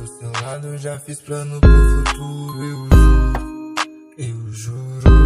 do seu lado eu já fiz plano pro futuro, eu juro.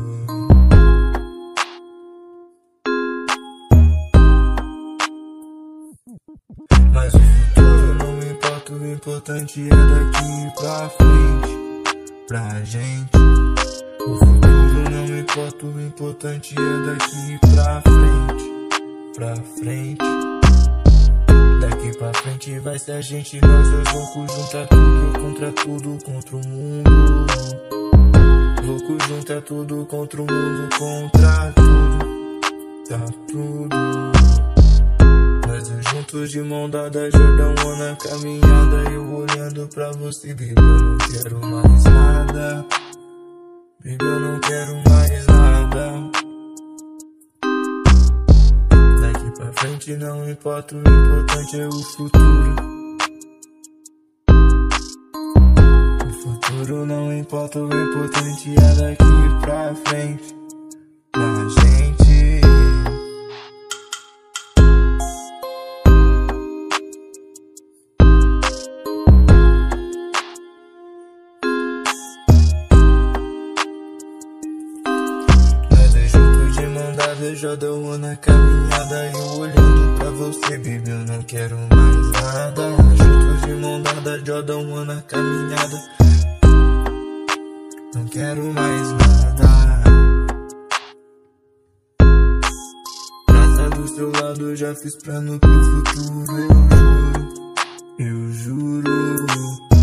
Mas o futuro não me importa, o importante é daqui pra frente, pra gente. O futuro não me importa, o importante é daqui pra frente. Daqui pra frente vai ser a gente, nós dois loucos, junta tudo contra tudo, contra o mundo. Loucos junta tudo contra o mundo, contra tudo, tá tudo. Nós dois juntos de mão dada, Jordão na caminhada. Eu olhando pra você, baby, eu não quero mais nada. Baby, eu não quero mais nada. Daqui pra frente não importa, o importante é o futuro. O futuro não importa, o importante é daqui pra frente, pra gente. Jordão na caminhada, eu olhando pra você, baby, eu não quero mais nada. Juntos de mão dada, Jordão na caminhada, não quero mais nada. Praça do seu lado, eu já fiz plano pro futuro, eu juro, eu juro.